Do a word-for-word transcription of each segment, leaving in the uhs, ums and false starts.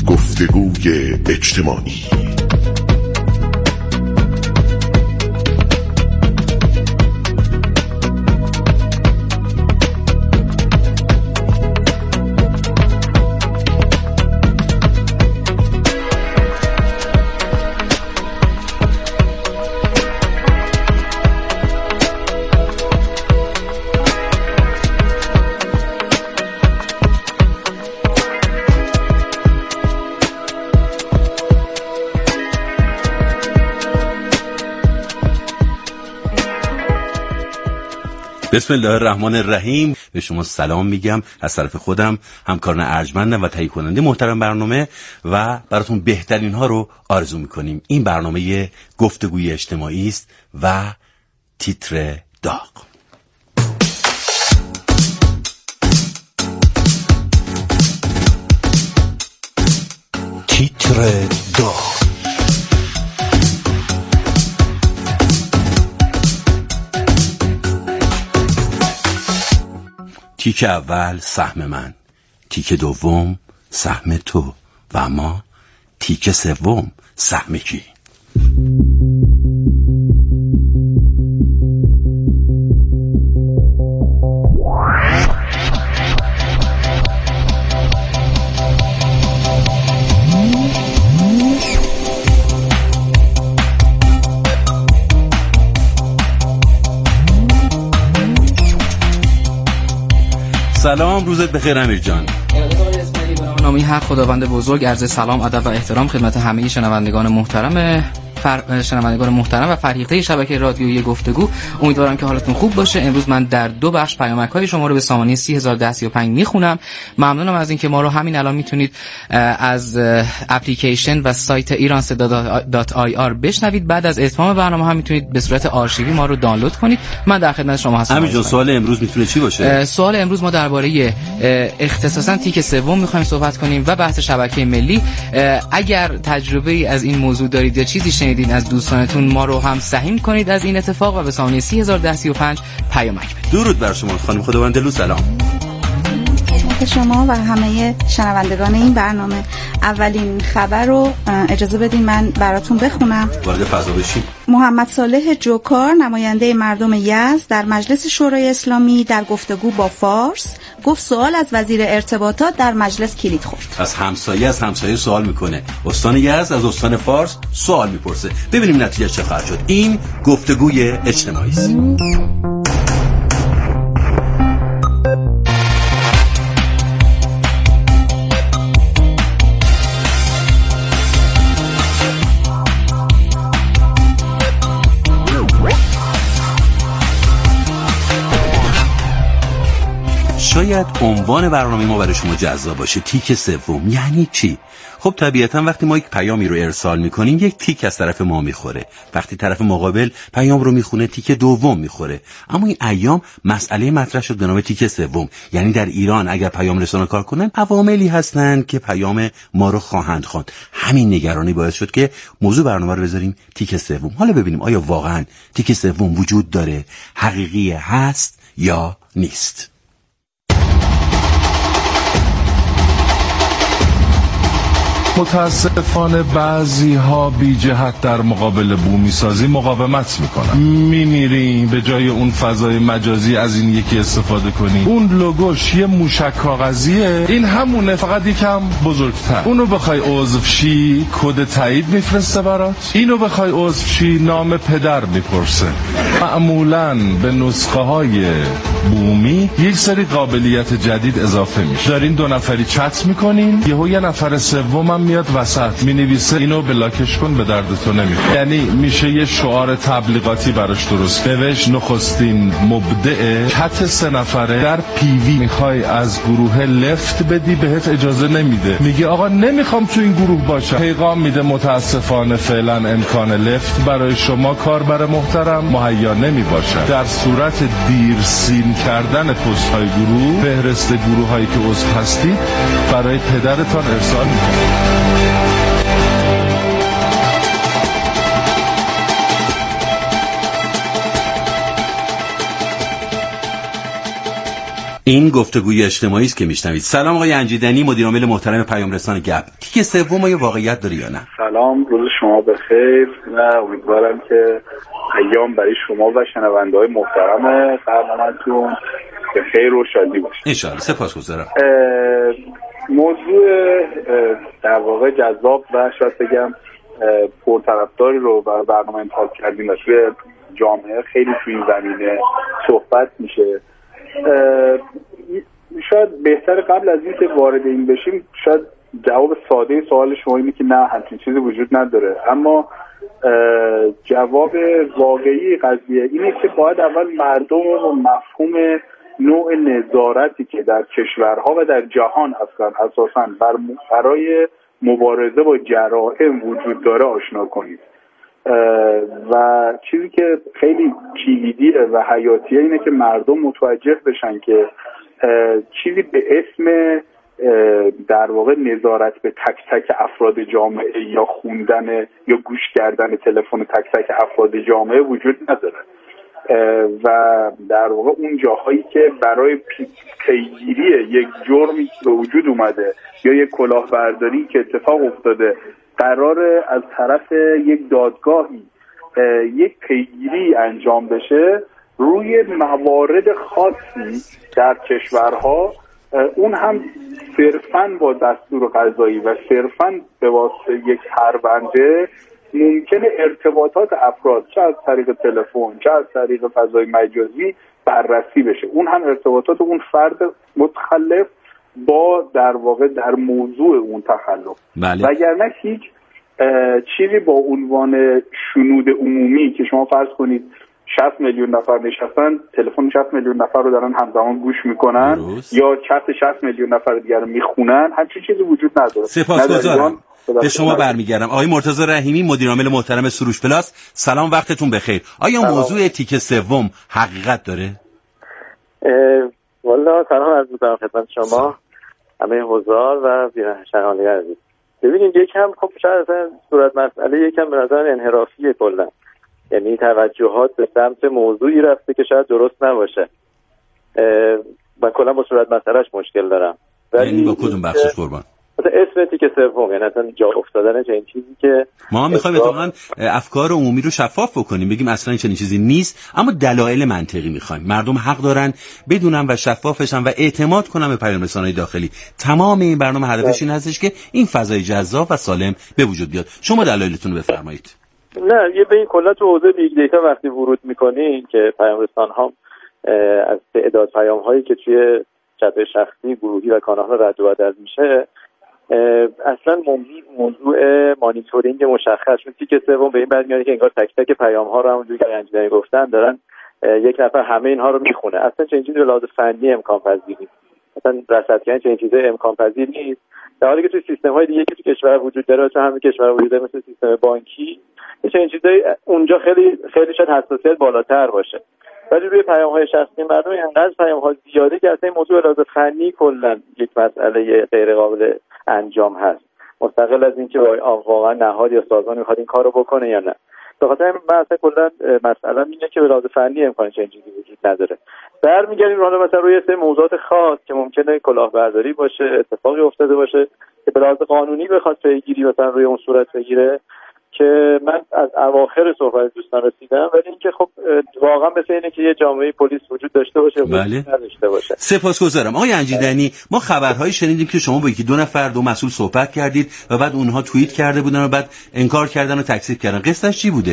گفتگوی اجتماعی. بسم الله الرحمن الرحیم. به شما سلام میگم از طرف خودم، همکاران ارجمندم و تهیه کننده محترم برنامه، و براتون بهترین ها رو آرزو میکنیم. این برنامه گفتگوی اجتماعی است و تیتر داغ. تیتر داغ. تیک اول سهم من، تیک دوم سهم تو، و اما تیک سوم سهم کی؟ سلام، روزت بخیر امیر جان. نامی حق خداوند بزرگ، عرض سلام، ادب و احترام خدمت همه شنوندگان محترم فر... شنوندگان محترم و فرهیخته شبکه رادیویی گفتگو. امیدوارم که حالتون خوب باشه. امروز من در دو بخش پیامک‌های شما رو به سامانه سه هزار و ده سی و پنج میخونم. ممنونم از اینکه ما رو همین الان میتونید از اپلیکیشن و سایت ایران صدا دات آی آر بشنوید. بعد از اتمام برنامه هم میتونید به صورت آرشیوی ما رو دانلود کنید. من در خدمت شما هستم. همین جان، سوال امروز میتونه چی باشه؟ سوال امروز ما درباره اختصاصا تیک سوم میخوایم صحبت کنیم و بحث شبکه ملی. اگر تجربه از این موضوع دارید یا چیزی شنیدین از دوستانتون، ما رو هم سهم کنید از این اتفاق و به سامانه سه هزار و ده سی و پنج پیامک بدید. درود بر شما خانم خداوندلو. سلام خدمت شما و همه شنوندگان این برنامه. اولین خبر رو اجازه بدین من براتون بخونم. وارد فضا بشیم. محمد صالح جوکار، نماینده مردم یزد، در مجلس شورای اسلامی در گفتگو با فارس گفت سوال از وزیر ارتباطات در مجلس کلید خورد. از همسایه از همسایه سوال میکنه، استان یزد از استان فارس سوال میپرسه. ببینیم نتیجه چه خواهد شد. این گفتگوی اجتماعی است. شاید عنوان برنامه ما برای شما جذاب باشه. تیک سوم یعنی چی؟ خب طبیعتا وقتی ما یک پیامی رو ارسال میکنیم، یک تیک از طرف ما میخوره. وقتی طرف مقابل پیام رو میخونه، تیک دوم میخوره. اما این ایام مسئله مطرح شد به نام تیک سوم. یعنی در ایران اگر پیام رسانا کار کنن، عواملی هستن که پیام ما رو خواهند خواند. همین نگرانی باعث شد که موضوع برنامه رو بذاریم تیک سوم. حالا ببینیم آیا واقعا تیک سوم وجود داره، حقیقی هست یا نیست. متاسفانه بعضی ها بی جهت در مقابل بومی سازی مقاومت میکنن. میمیری به جای اون فضای مجازی از این یکی استفاده کنی. اون لوگوش یه موشک کاغذیه، این همونه، فقط یکم بزرگتر. اونو بخوای عضو شی کد تایید میفرسته برات. اینو بخوای عضو شی نام پدر میپرسه. معمولاً به نسخه های بومی یک سری قابلیت جدید اضافه میشه. دارین دو نفری چت میکنین، یهو یه نفر سوم میاد وسط مینویسه اینو بلاکش کن، به درد تو نمیخوره. یعنی میشه یه شعار تبلیغاتی براش درست. نوشت نخستین مبدع چت سه نفره در پیوی میخوای از گروه لفت بدی، بهت اجازه نمیده. میگه آقا نمیخوام تو این گروه باشم. پیغام میده متاسفانه فعلا امکان لفت برای شما کاربر محترم مهیا نمیباشه. در صورت دیر سین کردن پست های گروه، فهرست گروه هایی که عضو هستید برای پدرتان ارسال میکنه. این گفتگوی اجتماعی است که میشنوید. سلام آقای انجیدنی، مدیر عامل محترم پیام رسان گپ. تیک سوم آیا واقعیت داره یا نه؟ سلام، روز شما بخیر و امیدوارم که ایام برای شما و شنونده‌های محترم برنامه‌تون به خیر و شادی باشه. ان شاء الله. سپاسگزارم. موضوع در واقع جذاب و شاید بگم پرطرفداری رو برای برنامه انتخاب کردیم و توی جامعه خیلی توی این زمینه صحبت میشه. شاید بهتر قبل از اینکه وارد این بشیم شاید جواب ساده سوال شما اینه که نه، همچین چیزی وجود نداره، اما جواب واقعی قضیه اینه که باید اول مردم و مفهوم نوع نظارتی که در کشورها و در جهان اصلا اساساً بر برای مبارزه با جرائم وجود داره آشنا کنید. و چیزی که خیلی کلیدیه و حیاتیه اینه که مردم متوجه بشن که چیزی به اسم در واقع نظارت به تک تک افراد جامعه یا خوندن یا گوش کردن تلفن تک تک افراد جامعه وجود نداره و در واقع اون جاهایی که برای پیگیری یک جرمی که به وجود اومده یا یک کلاهبرداری که اتفاق افتاده قراره از طرف یک دادگاهی یک پیگیری انجام بشه روی موارد خاصی در کشورها، اون هم صرفاً با دستور قضایی و صرفاً به واسطه یک پرونده ممکنه ارتباطات افراد چه از طریق تلفن چه از طریق فضای مجازی بررسی بشه، اون هم ارتباطات اون فرد متخلف با در واقع در موضوع اون تخلف. بله. وگرنه هیچ چیزی با عنوان شنود عمومی که شما فرض کنید شصت میلیون نفر نشستن تلفن شصت میلیون نفر رو دارن همزمان گوش میکنن درست. یا چت شصت میلیون نفر دیگر رو میخونن، همچین چیزی وجود نداره. سپاسگزارم. به شما برمیگردم. آقای مرتضی رحیمی، مدیر عامل محترم سروش پلاس، سلام، وقتتون بخیر. آیا سلام. موضوع تیک سوم حقیقت داره؟ والا سلام عرض می‌کنم خدمت شما همه حضار و شنوندگان عزیز. ببینید یکم خب شاید اصلا صورت مسئله یکم به نظر انحرافیه کلا، یعنی توجهات به سمت موضوعی رفته که شاید درست نباشه. من کلا با صورت مسئلهش مشکل دارم. یعنی با کدوم بخشش قربان؟ اسم تیک سوم، یعنی اصلا جا افتادن چنین چیزی که ما هم می‌خوایم اتفاقاً افکار عمومی رو شفاف بکنیم، بگیم اصلا چنین چیزی نیست، اما دلایل منطقی می‌خوایم. مردم حق دارن بدونن و شفاف بشن و اعتماد کنن به پیام‌رسان‌های داخلی. تمام این برنامه هدفش این هستش که این فضای جذاب و سالم به وجود بیاد. شما دلایلتون رو بفرمایید. نه، یه به این کلا تو حوزه بیگ دیتا وقتی ورود می‌کنین که پیام‌رسان‌ها از تعداد پیام‌هایی که توی چت شخصی، گروهی و کانال‌ها رد و بدل میشه، اصلا موضوع مانیتورینگ مشخص شد. تیک سوم به این برمیاد که انگار تک تک پیام ها رو همونجوری که انجیدنی گفتن دارن یک نفر همه اینها رو میخونه. اصلا چنین چیزی به لحاظ فنی امکان پذیر نیست، اصلا رصد کردن چنین چیزی امکان پذیر نیست، در حالی که توی سیستم های دیگه که توی کشور وجود داره، چه همین کشور وجود داره مثل سیستم بانکی، چنین چیزایی اونجا خیلی خیلی شاید حساسیت بالاتر باشه. ولی روی پیام های شخصی مردم اینقدر پیام ها زیاده که اصلا این موضوع به لحاظ فنی کلا یک مسئله غیر قابل انجام هست، مستقل از اینکه واقعا نهاد یا سازمان میخواد این کارو بکنه یا نه. به خاطر همین من اصلا کلا مسئله اینه که به لحاظ فنی امکان چنین چیزی وجود نداره. برمیگردیم حالا مثلا روی سه موضوعات خاص که ممکنه کلاهبرداری باشه، اتفاقی افتاده باشه که به لحاظ قانونی بخواد پیگیری مثلا روی اون صورت بگیره، که من از اواخر صحبت دوستان رسیدم، ولی اینکه خب واقعا مثل اینه که یه جامعه پلیس وجود داشته باشه بله. نداشته باشه. سپاسگزارم. آقای انجیدنی، ما خبرهایی شنیدیم که شما با یکی دو نفر دو مسئول صحبت کردید و بعد اونها توییت کرده بودن و بعد انکار کردن و تکذیب کردن. قصهش چی بوده؟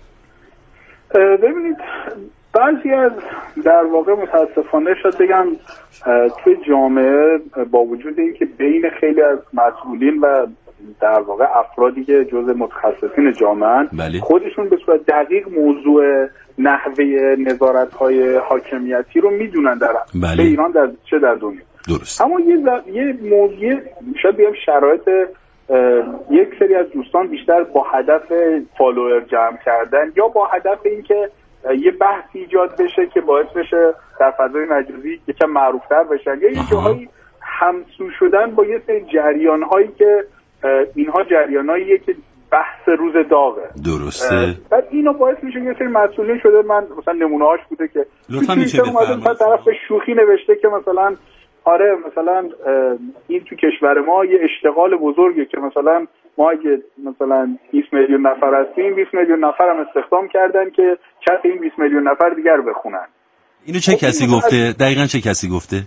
ببینید بعضی از در واقع متاسفانه شاید بگم توی جامعه با وجود اینکه بین خیلی از مسئولین و در واقع افرادی که جزء متخصصین جامعه بله. خودشون به صورت دقیق موضوع نحوه نظارت‌های حاکمیتی رو میدونن در بله. ایران در چه در دنیا. درست. اما یه ز... یه موضوع شاید بگم شرایط یک سری از دوستان بیشتر با هدف فالوور جمع کردن یا با هدف اینکه یه بحث ایجاد بشه که باعث بشه در فضای مجازی یکم معروف‌تر بشن یا یه جاهایی همسو شدن با یه سری جریان‌هایی که اینها جریاناییه که بحث روز داغه. درسته. بعد اینو باعث میشه یه سری مسئولین شده، من مثلا نمونه‌هاش بوده که لطفاً میشه بفرمایید. مثلا طرف به شوخی نوشته که مثلا آره مثلا این تو کشور ما یه اشتغال بزرگه که مثلا ما اگه مثلا بیست میلیون نفر هستیم، بیست میلیون نفر هم استخدام کردن که کف این بیست میلیون نفر دیگر بخونن. اینو چه کسی گفته؟ دقیقاً چه کسی گفته؟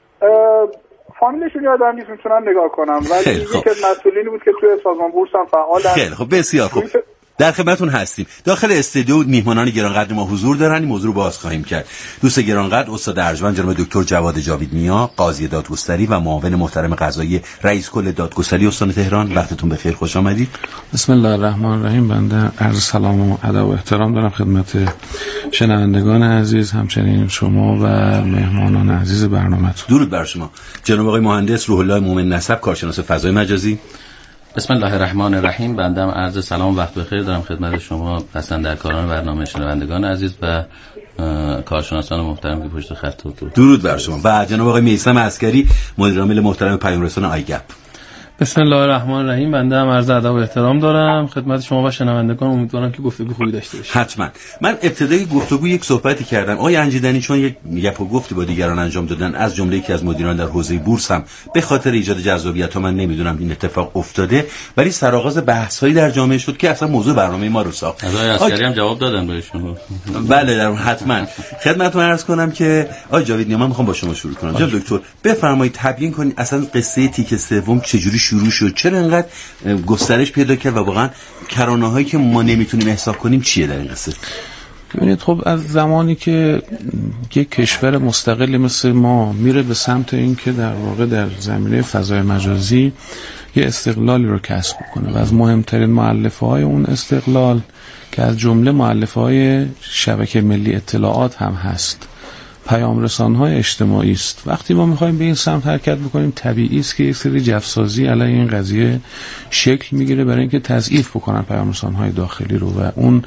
فامیلشون یادم نیست، میتونم نگاه کنم، ولی یکی از مسئولینی بود که توی سازمان بورس هم فعالن. خیلی خب، بسیار خوب. در خدمتتون هستیم. داخل استودیو میهمانان گرانقدر ما حضور دارن. این موضوع رو باز خواهیم کرد. دوست گرانقدر استاد ارجمند جناب دکتر جواد جاوید نیا، قاضی دادگستری و معاون محترم قضایی رئیس کل دادگستری استان تهران، وقتتون بخیر، خوش آمدید. بسم الله الرحمن الرحیم. بنده عرض سلام و ادب و احترام دارم خدمت شنوندگان عزیز، همچنین شما و مهمانان عزیز برنامه‌تون. درود بر شما. جناب آقای مهندس روح الله مومن نسب، کارشناس فضای مجازی. بسم الله الرحمن الرحیم. بنده عرض سلام و وقت بخیر دارم خدمت شما پسندرکاران برنامه، شنوندگان عزیز و کارشناسان محترم که پشت خط بود. درود بر شما. و جناب آقای میثم عسکری، مدیر عامل محترم پیام رسان آیگپ. بسم الله الرحمن الرحیم. بنده هم عرض ادب و احترام دارم خدمت شما و شنوندگان. امیدوارم که گفتگو خوبی داشته باشیم. حتما. من ابتدای گفتگو یک صحبتی کردم. آقای انجیدنی چون یک گپ و گفتی با دیگران انجام دادن، از جمله یکی از مدیران در حوزه بورس هم به خاطر ایجاد جذابیت ها، من نمیدونم این اتفاق افتاده، ولی سرآغاز بحث‌هایی در جامعه شد که اصلا موضوع برنامه ما رو ساخت. آقای عسکری هم جواب دادن بهشون. بله در حتما. خدمتتون عرض کنم که آقای جاوید نیا، من میخوام با شما شروع کنم. جناب دکتر بفرمایید تبیین کنید اصلا قصه تیک سوم چجوری شروع شد، چرا اینقدر گسترش پیدا کرد و واقعا کرانه‌هایی که ما نمیتونیم احساس کنیم چیه در این قصه؟ ببینید، خب از زمانی که یک کشور مستقلی مثل ما میره به سمت این که در واقع در زمینه فضای مجازی یه استقلالی رو کسب کنه و از مهمترین مؤلفه‌های اون استقلال که از جمله مؤلفه‌های شبکه ملی اطلاعات هم هست، پیام رسان‌های اجتماعی است. وقتی ما می‌خوایم به این سمت حرکت بکنیم، طبیعی است که یک سری جفسازی علیه این قضیه شکل میگیره برای اینکه تضعیف بکنن پیام رسان‌های داخلی رو و اون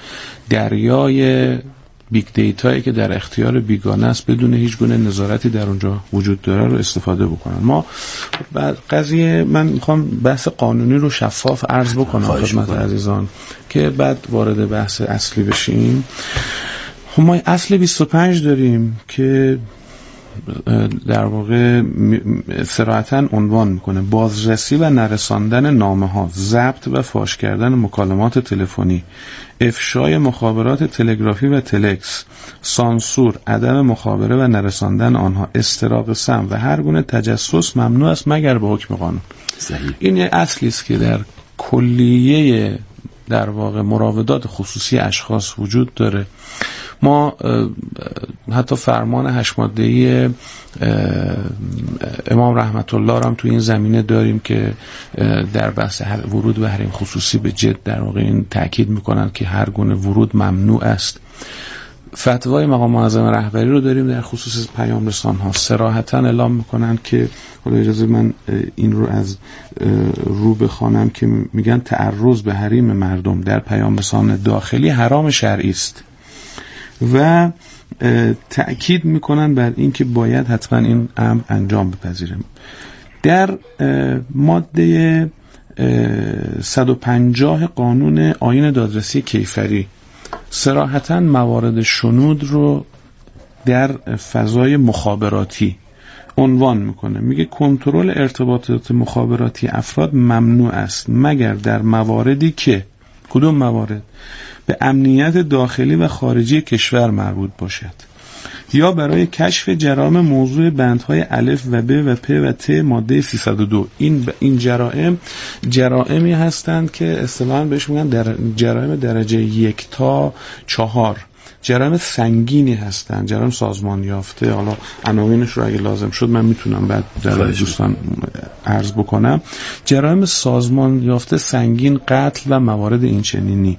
دریای بیگ دیتایی که در اختیار بیگانه است بدون هیچ گونه نظارتی در اونجا وجود داره رو استفاده بکنن. ما بعد قضیه، من میخوام بحث قانونی رو شفاف عرض بکنم خدمت عزیزان که بعد وارد بحث اصلی بشیم. خب ما اصل بیست و پنج داریم که در واقع صراحتاً عنوان میکنه بازرسی و نرساندن نامه ها، ضبط و فاش کردن مکالمات تلفنی، افشای مخابرات تلگرافی و تلکس، سانسور، عدم مخابره و نرساندن آنها، استراق سم و هر گونه تجسس ممنوع است مگر به حکم قانون. صحیح. این یه اصلی است که در کلیه در واقع مراودات خصوصی اشخاص وجود داره. ما حتی فرمان هشت ماده‌ای امام رحمت الله را هم تو این زمینه داریم که در بحث ورود به حریم خصوصی به جد در واقع این تاکید میکنن که هر گونه ورود ممنوع است. فتوای مقام معظم رهبری رو داریم در خصوص پیام رسان ها، صراحتاً اعلام میکنن که، حالا اجازه من این رو از رو بخوانم که میگن تعرض به حریم مردم در پیام رسان داخلی حرام شرعی است و تأکید میکنن بر این که باید حتما این امر انجام بپذیره. در ماده صد و پنجاه قانون آیین دادرسی کیفری صراحتاً موارد شنود رو در فضای مخابراتی عنوان میکنه. میگه کنترل ارتباطات مخابراتی افراد ممنوع است مگر در مواردی که، کدوم موارد؟ به امنیت داخلی و خارجی کشور مربوط باشد یا برای کشف جرائم موضوع بندهای الف و ب و پ و ت ماده سیصد و دو. این این جرائم جرائمی هستند که اصطلاحاً بهش میگن در جرائم درجه یک تا چهار، جرائم سنگینی هستند، جرائم سازمان یافته. حالا عناوینش رو اگه لازم شد من میتونم بعد در دوستان عرض بکنم. جرائم سازمان یافته سنگین، قتل و موارد این چنینی.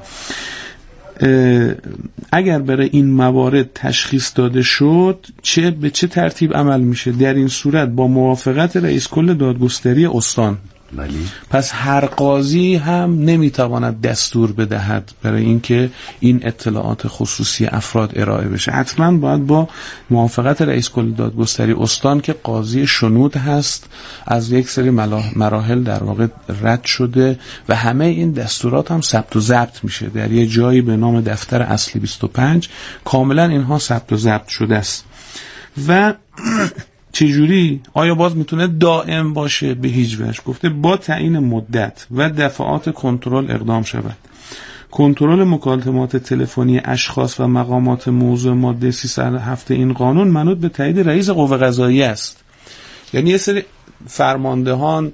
اگر برای این موارد تشخیص داده شد چه به چه ترتیب عمل میشه؟ در این صورت با موافقت رئیس کل دادگستری استان ولی پس هر قاضی هم نمیتواند دستور بدهد برای اینکه این اطلاعات خصوصی افراد ارائه بشه. حتما باید با موافقت رئیس کل دادگستری استان که قاضی شنود هست از یک سری مراحل در واقع رد شده و همه این دستورات هم ثبت و ضبط میشه در یه جایی به نام دفتر اصلی بیست و پنج. کاملا اینها ثبت و ضبط شده است. و چجوری؟ آیا باز میتونه دائم باشه؟ به هیچ وجه. گفته با تعیین مدت و دفعات کنترل اقدام شود. کنترل مکالمات تلفنی اشخاص و مقامات موضوع ماده سیصد و هفت این قانون منوط به تایید رئیس قوه قضاییه است. یعنی یه سری فرماندهان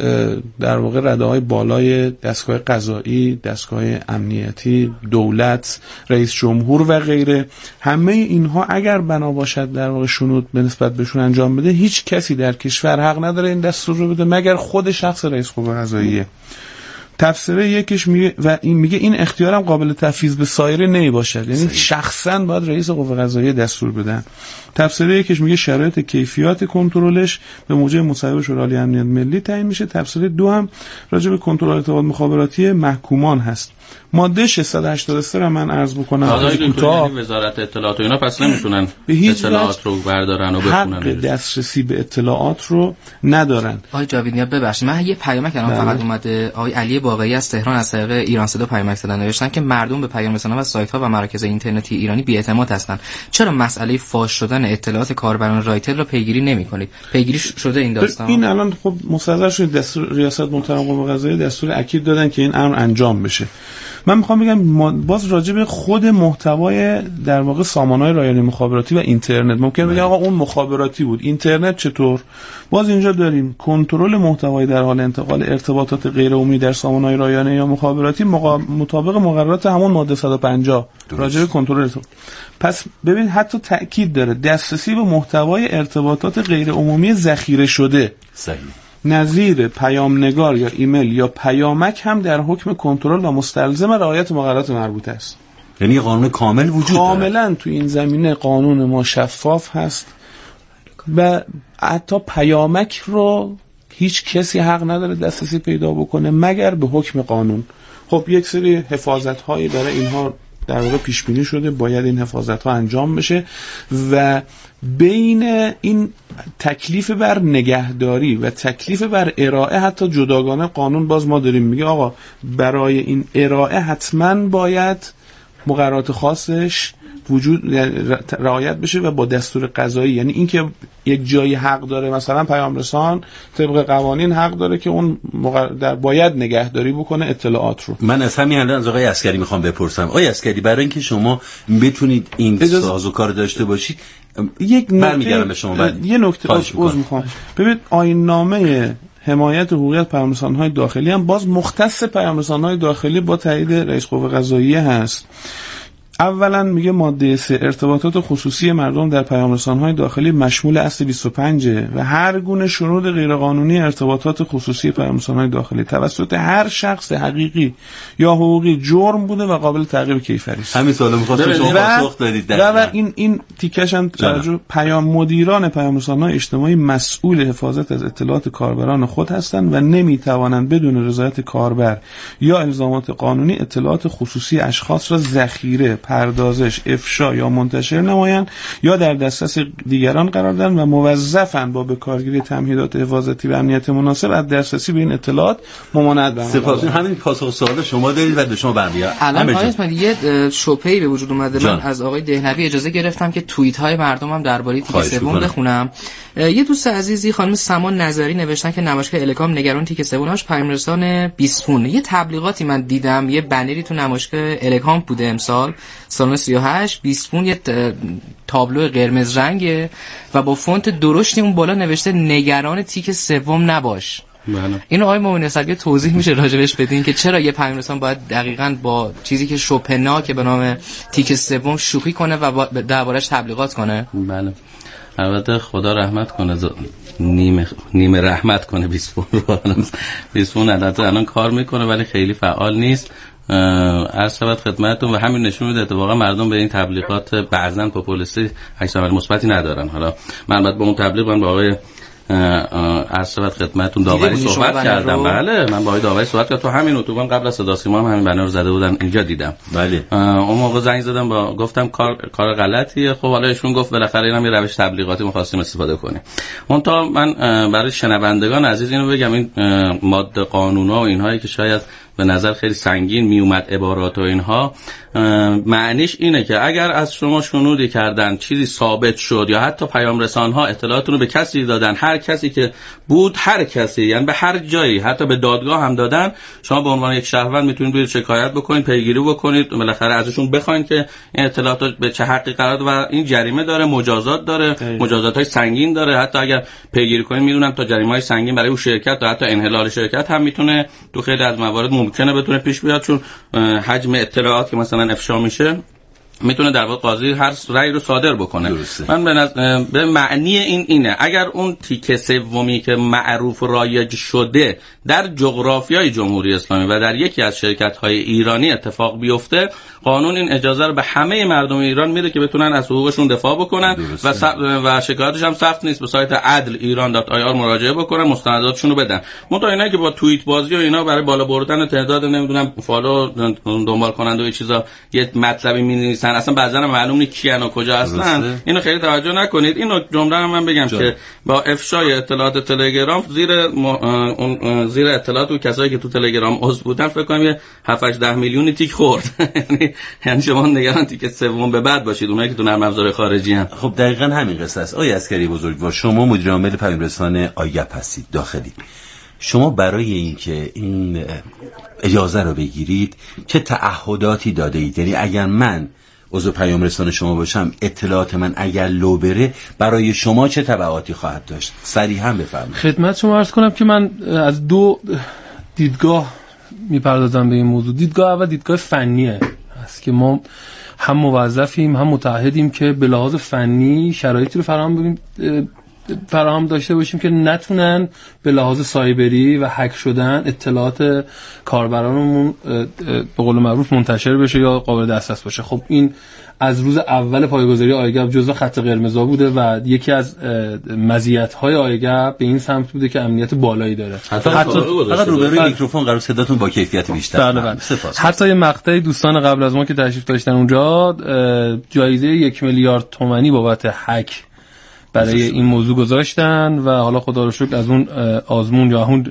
در واقع رده‌های بالای دستگاه قضایی، دستگاه امنیتی، دولت، رئیس جمهور و غیره، همه اینها اگر بنا باشد در واقع شنود به نسبت بهشون انجام بده، هیچ کسی در کشور حق نداره این دستور رو بده مگر خود شخص رئیس قوه قضاییه. تفسیر یکیش میگه و این میگه این اختیارم قابل تفویض به سایر نمی باشد، یعنی شخصا باید رئیس قوه قضاییه دستور بدن. تفسیر یکیش میگه شرایط کیفیت کنترلش به موجب مصوبه شورای امنیت ملی تعیین میشه. تفسیر دو هم راجع به کنترل ارتباط مخابراتی محکومان هست. ماده ششصد و هشتاد و سه رو من عرض بکنم. آقای دکتر وزارت اطلاعات و اینا پس نمیتونن اطلاعات رو بردارن و بخونن. حق دسترسی به اطلاعات رو ندارن. آقای جاویدنیا ببخشید من یه پیامک الان فقط اومده. آقای علی باقری از تهران از طریق ایران صدا پیامک زدن، نوشتن که مردم به پیام رسان‌ها و سایت‌ها و مراکز اینترنتی ایرانی بی‌اعتماد هستند. چرا مسئله فاش شدن اطلاعات کاربران رایتل رو پیگیری نمی‌کنید؟ پیگیری شده این داستان؟ این الان خب مصدر شده دستور ریاست محترم قوه قضاییه دستور اکید دادن که این امر انجام بشه. من میخوام بگم باز راجع به خود محتوای در واقع سامانه‌های رایانه مخابراتی و اینترنت ممکن بگم آقا اون مخابراتی بود، اینترنت چطور؟ باز اینجا داریم کنترل محتوای در حال انتقال ارتباطات غیر عمومی در سامانه‌های رایانه یا مخابراتی مقا... مطابق مقررات همون ماده صد و پنجاه راجع به کنترل ارتباط. پس ببین حتی تأکید داره دسترسی به محتوای ارتباطات غیر عمومی ذخیره شده. صحیح. نظیر پیام نگار یا ایمیل یا پیامک هم در حکم کنترل و مستلزم رعایت مقررات مربوطه است. یعنی قانون کامل وجود داره. کاملا تو این زمینه قانون ما شفاف هست و حتی پیامک رو هیچ کسی حق نداره دسترسی پیدا بکنه مگر به حکم قانون. خب یک سری حفاظت هایی برای اینها در واقع پیش بینی شده، باید این حفاظت ها انجام بشه و بین این تکلیف بر نگهداری و تکلیف بر ارائه حتی جداگانه قانون باز ما داریم میگه آقا برای این ارائه حتما باید مقررات خاصش وجود رعایت بشه و با دستور قضایی، یعنی اینکه یک جایی حق داره مثلا پیام رسان طبق قوانین حق داره که اون در باید نگهداری بکنه اطلاعات رو. من از همین الان از آقای عسکری میخوام بپرسم. آقای عسکری برای اینکه شما بتونید این سازوکار داشته باشید یک نکته به شما بعد یه نکته عذر میخوام. ببینید آیین نامه حمایت حقوقیت پیام‌رسان‌های داخلی هم باز مختص پیام‌رسان‌های داخلی با تایید رئیس قوه قضاییه هست. اولا میگه ماده سه ارتباطات خصوصی مردم در پیام‌رسان‌های داخلی مشمول اصل بیست و پنج و هر گونه شنود غیرقانونی ارتباطات خصوصی پیام‌رسان‌های داخلی توسط هر شخص حقیقی یا حقوقی جرم بوده و قابل تعقیب کیفری است. همین سوالو می‌خواستم شما پاسخ بدید. و, و این این تیکش هم توجه پیام مدیران پیام‌رسان‌های اجتماعی مسئول حفاظت از اطلاعات کاربران خود هستند و نمی‌توانند بدون رضایت کاربر یا الزامات قانونی اطلاعات خصوصی اشخاص را ذخیره، پردازش، افشا یا منتشر نمایند یا در دسترس دیگران قرار دهند و موظفند با به کارگیری تمهیدات حفاظتی و امنیت مناسب از دسترسی به این اطلاعات ممانعت برقرار. سپاس. همین پاسخ سوال شما دارید و به شما برمیاد. الان آقای یه شبهه‌ای به وجود اومده. من از آقای دهنوی اجازه گرفتم که توییت های مردم هم درباره تیک سوم بخونم. یه دوست عزیزی خانم سمان نظری نوشتن که نمایشگاه الکام نگران تیک سومش پیام‌رسان بیسفون. یه تبلیغاتی من دیدم، یه بنری تو نمایشگاه الکام بوده امسال سال سی و هشت بیسفون، یه تابلو قرمز رنگه و با فونت درشتی اون بالا نوشته نگران تیک سوم نباش. بله. اینو آقای مومن اسدی توضیح میشه راجبش بدین که چرا یه پیام‌رسان باید دقیقاً با چیزی که شوپناک به نام تیک سوم شوخی کنه و دربارش تبلیغات کنه؟ بله. البته خدا رحمت کنه ز... نیمه نیمه رحمت کنه بیسفون رو. بیسفون البته الان کار میکنه ولی خیلی فعال نیست. عرض شود خدمتتون و همین نشون میده اتفاقا مردم به این تبلیغات بعضن پاپولیستی عکس عمل مثبتی ندارن. حالا من بعد با اون تبلیغ من با آقای عرض شود خدمتتون داوری صحبت کردم. بله من با آقای داوری صحبت کردم تو همین اتوبان قبل از صدا سیما هم همین بنا رو زده بودن اینجا دیدم. بله اون موقع زنگ زدم با گفتم کار کار غلطیه. خب حالا ایشون گفت بالاخره اینم یه روش تبلیغاتی می‌خواستیم استفاده کنیم. اون تا من برای شنوندگان عزیز اینو بگم این ماده قانونا و اینهایی که شاید به نظر خیلی سنگین میومد عبارات و اینها معنیش اینه که اگر از شما شنودی کردن چیزی ثابت شد یا حتی پیام رسان‌ها اطلاعاتون رو به کسی دادن، هر کسی که بود، هر کسی یعنی به هر جایی حتی به دادگاه هم دادن، شما به عنوان یک شهروند میتونید برید شکایت بکنید، پیگیری بکنید، بالاخره ازشون بخواین که این اطلاعات به چه حقی قرار و این جریمه داره، مجازات داره، مجازات‌های سنگین داره. حتی اگر پیگیری کنید میدونم تا جریمه‌های سنگین برای اون شرکت و حتی انحلال شرکت هم میتونه تو خیلی از موارد ممکنه بتونه پیش بیاد، چون حجم اطلاعات که مثلا افشا میشه میتونه در واقع قاضی هر رأی رو صادر بکنه. درسته. من به, نظ... به معنی این اینه اگر اون تیکه سومی که معروف و رایج شده در جغرافیای جمهوری اسلامی و در یکی از شرکت‌های ایرانی اتفاق بیفته، قانون این اجازه رو به همه مردم ایران میده که بتونن از حقوقشون دفاع بکنن و س... و شکایتش هم سخت نیست. به سایت عدل ایران دات آی آر مراجعه بکنن، مستنداتشون رو بدن. منتها اینا که با توییت بازی و اینا برای بالا بردن تعداد نمیدونم فالو دنبال کننده و چیزا یه مطلبی می‌نویسن، اصلا بعضا معلوم نیست کیان و کجا هستن، اینو خیلی توجه نکنید. اینو جمله رو من بگم جا. که با افشای اطلاعات تلگرام زیر م... اون زیر اطلاعات و کسایی که تو تلگرام عضو بودن فکر کنم یه هفت هشت میلیون تیک خورد. یعنی یعنی شما نگران تیک سوم به بعد باشید، اونایی که تو نرم افزار خارجی ان. خب دقیقاً همین قصه است. آقای عسکری بزرگوار، شما مدیر عامل پیام رسان آیگپ هستید داخلی. شما برای اینکه این اجازه رو بگیرید چه تعهداتی داده اید؟ یعنی اگر من عضو پیام رسان شما باشم، اطلاعات من اگر لو بره برای شما چه تبعاتی خواهد داشت؟ صریحا بفرمایید. خدمت شما عرض کنم که من از دو دیدگاه میپردازم به این موضوع. دیدگاه اول دیدگاه فنیه است که ما هم موظفیم هم متعهدیم که به لحاظ فنی شرایطی رو فراهم بگیم فراهم داشته باشیم که نتونن به لحاظ سایبری و هک شدن اطلاعات کاربرانمون به قول معروف منتشر بشه یا قابل دسترس باشه. خب این از روز اول پایه‌گذاری آیگپ جزو خط قرمزا بوده و یکی از مزیت‌های آیگپ به این سمت بوده که امنیت بالایی داره. حتی فقط روبروی میکروفون قرار صداتون با کیفیت بیشتر. بله بله. حتی یه مقطعی دوستان قبل از ما که تشریف داشتن اونجا جایزه یک میلیارد تومانی بابت هک برای این موضوع گذاشتن و حالا خدا رو شکر از اون آزمون یا اون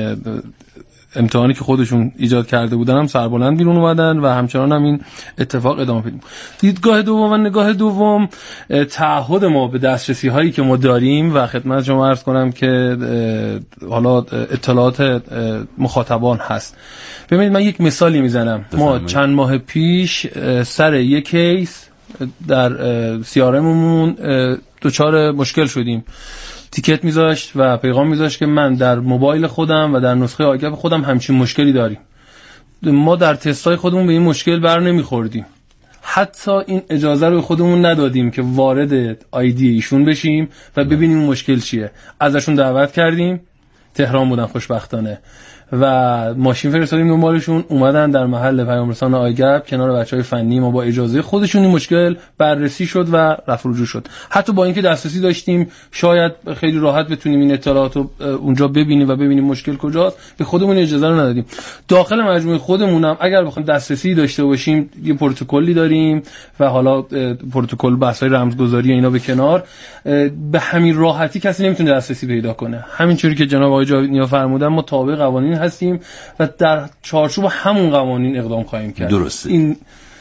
امتحانی که خودشون ایجاد کرده بودن هم سربلند بیرون اومدن و همچنان هم این اتفاق ادامه پیدا. دیدگاه دوم و نگاه دوم تعهد ما به دسترسی هایی که ما داریم و خدمت شما عرض کنم که حالا اطلاعات مخاطبان هست. ببینید من یک مثالی میزنم. ما چند ماه پیش سر یک کیس در سیارممون دوچار مشکل شدیم. تیکت میذاشت و پیغام میذاشت که من در موبایل خودم و در نسخه آیگپ خودم همچین مشکلی داریم. ما در تستای خودمون به این مشکل بر نمیخوردیم. حتی این اجازه رو خودمون ندادیم که وارد آیدی ایشون بشیم و ببینیم مشکل چیه. ازشون دعوت کردیم، تهران بودن خوشبختانه، و ماشین فرستادیم دنبالشون، اومدن در محل پیام رسان آیگپ کنار بچهای فنی ما با اجازه خودشون این مشکل بررسی شد و رفع رجوع شد. حتی با اینکه دسترسی داشتیم شاید خیلی راحت بتونیم این اطلاعات رو اونجا ببینیم و ببینیم مشکل کجاست، به خودمون اجازه رو ندادیم. داخل مجموعه خودمونم اگر بخوایم دسترسی داشته باشیم یه پروتکلی داریم و حالا پروتکل بحث‌های رمزگذاری اینا به کنار، به همین راحتی کسی نمیتونه دسترسی پیدا کنه. همینطوری که جناب آقای جاویدنیا فرمودن ما تابع قوانین هستیم و در چارچوب همون قوانین اقدام خواهیم کرد. درسته. این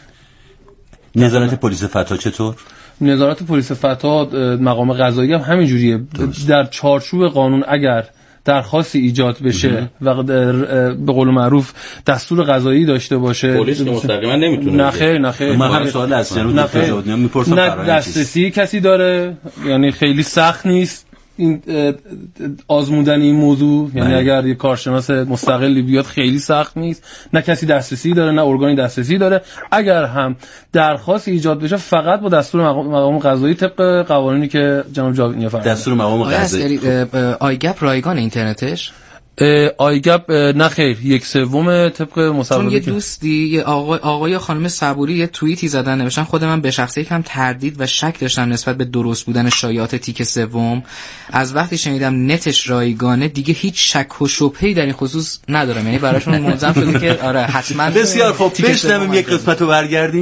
نظارت پلیس فتا چطور؟ نظارت پلیس فتا مقام قضایی هم همین جوریه. در چارچوب قانون اگر درخواستی ایجاد بشه و به قول معروف دستور قضایی داشته باشه، پلیس که مستقیما نمیتونه. نه خیر نه خیر. من هم سوال از جناب جاویدنیا میپرسم. نه دسترسی کسی داره، یعنی خیلی سخت نیست این آزمودن این موضوع، یعنی اگر یک کارشناس مستقلی بیاد خیلی سخت نیست. نه کسی دسترسی داره نه ارگانی دسترسی داره. اگر هم درخواست ایجاد بشه فقط با دستور مقام قضایی طبق قوانینی که جناب جاویدنیا فرمودن. دستور مقام قضایی. آیگپ رایگان اینترنتش آیگپ نه خیر یک سوم طبق مصوبه. چون یه دوستی یه آقای آقای خانم صبوری یه توییتی زدن نوشتن خود من به شخصه یکم تردید و شک داشتم نسبت به درست بودن شایعات تیک سوم. از وقتی شنیدم نتش رایگانه دیگه هیچ شک و شبهه‌ای در این خصوص ندارم، یعنی براشون ملزم شده که آره حتما. بسیار خوب، بشنویم یک قسمت رو برگردیم.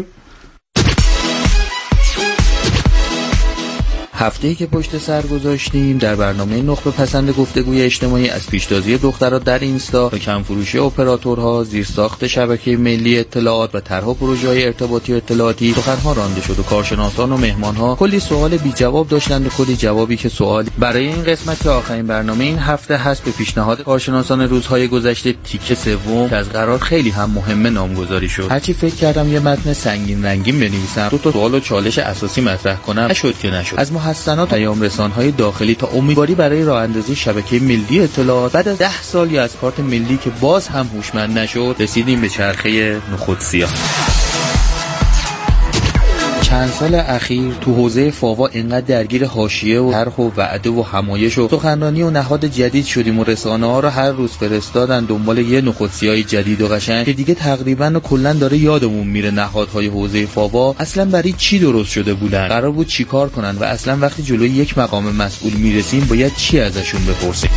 هفته‌ای که پشت سر گذاشتیم در برنامه نخبه پسند گفتگوی اجتماعی از پیشتازی دخترها در اینستا و کمفروشی اپراتورها، زیرساخت شبکه ملی اطلاعات و طرح پروژه‌های ارتباطی و اطلاعاتی سخنها رانده شد و کارشناسان و مهمان‌ها کلی سوال بی جواب داشتند و کلی جوابی که سوالی. برای این قسمت که آخرین برنامه این هفته هست به پیشنهاد کارشناسان روزهای گذشته تیکه سوم که از قرار خیلی هم مهمه نامگذاری شد. هرچی فکر کردم یه متن سنگین رنگین بنویسم، دو تا سوال و چالش اساسی مطرح کنم، نشد که نشد. از محسنات پیام رسان‌های داخلی تا امیدواری برای راه اندازی شبکه ملی اطلاعات بعد از ده سال یا از کارت ملی که باز هم هوشمند نشد، رسیدیم به چرخه نخود سیاه. چند سال اخیر تو حوزه فاوا اینقدر درگیر حاشیه و طرح و وعده و همایش و سخنرانی و نهاد جدید شدیم و رسانه‌ها رو هر روز فرستادن دنبال یه نخود سیاه جدید و قشنگ که دیگه تقریبا و کلا داره یادمون میره نهادهای حوزه فاوا اصلا برای چی درست شده بودن، قرار بود چیکار کنن و اصلا وقتی جلوی یک مقام مسئول میرسیم باید چی ازشون بپرسیم.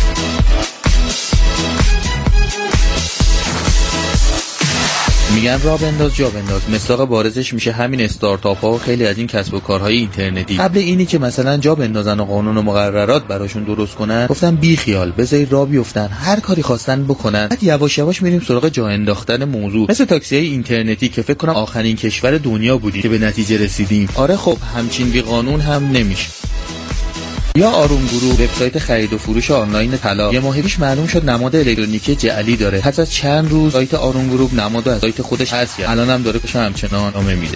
میگن را بنداز جا بنداز، مصداق بارزش میشه همین استارتاپ ها و خیلی از این کسب و کارهای اینترنتی. قبل اینی که مثلا جا بندازن و قانون و مقررات براشون درست کنن گفتن بی خیال بذارید راه بیفتن، هر کاری خواستن بکنن. بعد یواش یواش میریم سراغ جا انداختن موضوع، مثل تاکسی‌های اینترنتی که فکر کنم آخرین کشور دنیا بودیم که به نتیجه رسیدیم. آره خب همچین بی قانون هم نمیشه. یا آروم گروه، وبسایت خرید و فروش آنلاین طلا، یه ماه پیش معلوم شد نماد الکترونیکی جعلی داره. پس از چند روز سایت آروم گروه نمادو از سایت خودش حذف کرد، الان هم داره بشه همچنان ادامه میده.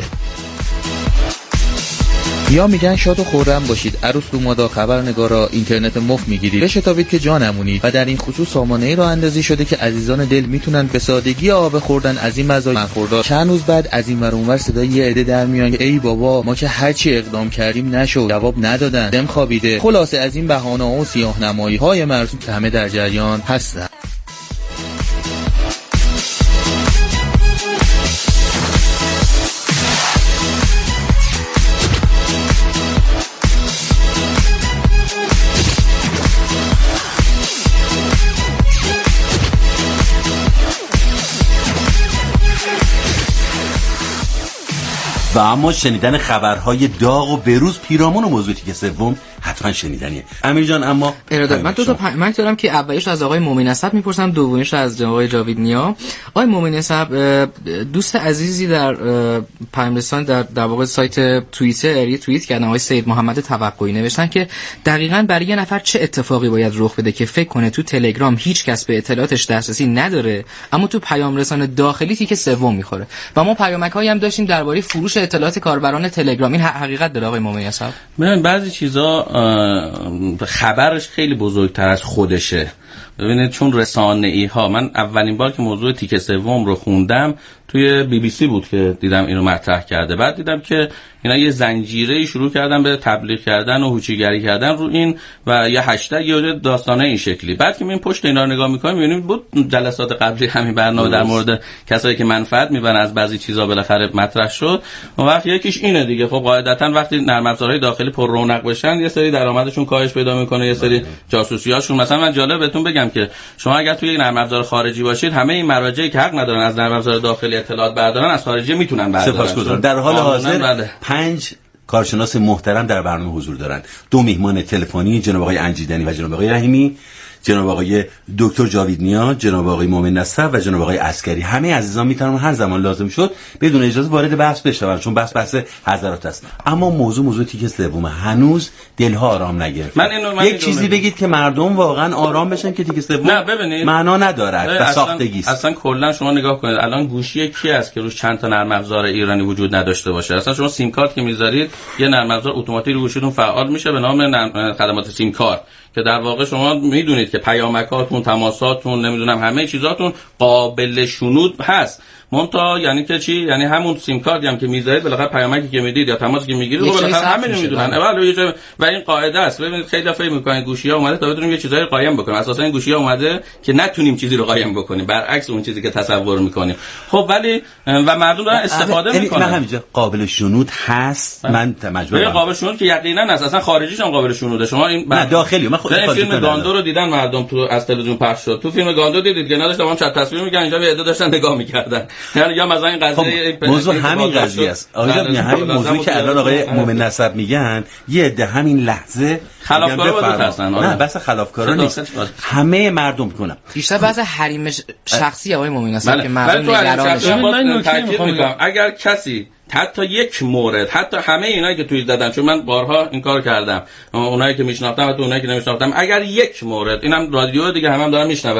یا میگن شاد و خرم باشید، عروس دومادا، خبرنگارا، اینترنت مفت میگیرید، بشتابید که جا نمونید. و در این خصوص سامانه‌ای راه اندازی شده که عزیزان دل میتونن به سادگی آب خوردن از این مزایا برخوردار. چند روز بعد از این ور اونور صدای یه عده در میان ای بابا ما که هرچی اقدام کردیم نشد، جواب ندادن، دم خوابیده. خلاصه از این بهانه‌ها و سیاه‌نمایی‌های مرسوم که همه در جریان هستن. و اما شنیدن خبرهای داغ و بروز پیرامون و موضوعی که سوم حتما شنیدنیه. امیر جان اما ارادت من دو تا پیامک دارم که اولیش از آقای مومن نسب میپرسم، دومیش از آقای جاوید نیا. آقای مومن نسب دوست عزیزی در پیامرسان در در واقع سایت توییتر یه توییت کردن، آقای سید محمد توقعی نوشتن که دقیقاً برای یه نفر چه اتفاقی باید رخ بده که فکر کنه تو تلگرام هیچ کس به اطلاعاتش دسترسی نداره اما تو پیام رسان داخلی تیک سوم میخوره. و ما پیامک‌هایی هم داشتیم درباره فروش اطلاعات کاربران تلگرام. این حقیقت داره آقای مومن نسب؟ من بعضی چیزا خبرش خیلی بزرگتر از خودشه. ببینید چون رسانه‌ای ها، من اولین بار که موضوع تیک سوم رو خوندم توی بی بی سی بود که دیدم اینو مطرح کرده. بعد دیدم که اینا یه زنجیره شروع کردن به تبلیغ کردن و هوچیگری کردن رو این و یه هشتگ یا داستانه این شکلی. بعد که میبینیم پشت اینا رو نگاه می‌کنیم می‌بینیم بود جلسات قبلی همین برنامه در مورد کسایی که منفعت می‌برن از بعضی چیزا بالاخره مطرح شد. اون وقت یکیش اینه دیگه. خب قاعدتاً وقتی نرم افزارهای داخلی پر رونق بشن یه سری درآمدشون کاهش پیدا می‌کنه، یه سری جاسوسی‌هاشون. مثلا من جالب بهتون بگم که شما اگر توی یک نرم افزار خارجی باشید همه این مراجعی که حق ندارن از نرم افزار داخلی اطلاعات بردارن از خارجی میتونن بردارن. سپاسگزارم. در حال حاضر پنج کارشناس محترم در برنامه حضور دارند. دو میهمان تلفنی، جناب آقای انجیدنی و جناب آقای رحیمی، جناب آقای دکتر جاوید نیا، جناب آقای مومن نصر و جناب آقای عسکری. همه عزیزان میتونن هر زمان لازم شد بدون اجازه وارد بحث بشن چون بحث بحث حضرات است. اما موضوع موضوع تیک سوم هنوز دلها آرام نگرفت. من اینو من یک چیزی بگید که مردم واقعا آرام بشن که تیک سوم نه ببینید معنا ندارد و ساختگی است. اصلا کلا شما نگاه کنید الان گوشی کی است که روش چند تا نرم افزار ایرانی وجود نداشته باشه؟ اصلا شما سیم کارت که میذارید یه نرم افزار اتوماتیک رو گوشیتون فعال میشه به نام خدمات سیم کارت که در واقع شما میدونید که پیامکاتون، تماساتون، نمیدونم همه چیزاتون قابل شنود هست. مونتا یعنی که چی؟ یعنی همون سیم کارتی هم که میذارید بالاخره پیامکی که میدید یا تماسی که میگیرید بالاخره همه میدونن. بله و این قاعده است. ببینید خیلی فکر میکنن گوشی‌ها اومده تا بتونیم یه چیزایی قایم بکنیم. اساسا این گوشی‌ها اومده که نتونیم چیزی رو قایم بکنیم، برعکس اون چیزی که تصور میکنیم. خب ولی و مردم دارن استفاده میکنن. نه همینجا قابل شنود هست. من مجبورم قابل شنود که یقینا هست، اصلا خارجیش هم قابل شنوده. شما این نه داخلی من خود فیلم گاندو رو دیدن مردم تو از تلویزیون پخش شد. تو فیلم گاندو دیدید که نداشت تمام چت تصویر میگن اینجا یه عده داشتن نگاه میکردن. یعنی یا مثلا این قضیه خب موضوع همین قضیه است. آقا میگه همین موضوعی که الان آقای مومن نصب میگن یه عده همین لحظه خلافکارا بود هستن. نه بس خلافکارا نیست، همه مردم میکنن. بیشتر بعض حریم شخصی آقای مومن نصب که مردم نگرانش. من تاکید میکنم اگر کسی حتی یک مورد، حتی همه اینایی که توی دادن، چون من بارها این کار کردم، اونایی که میشناختم و اونایی که نمیشناختم، اگر یک مورد، اینم رادیو دیگه همه هم دارن میشنون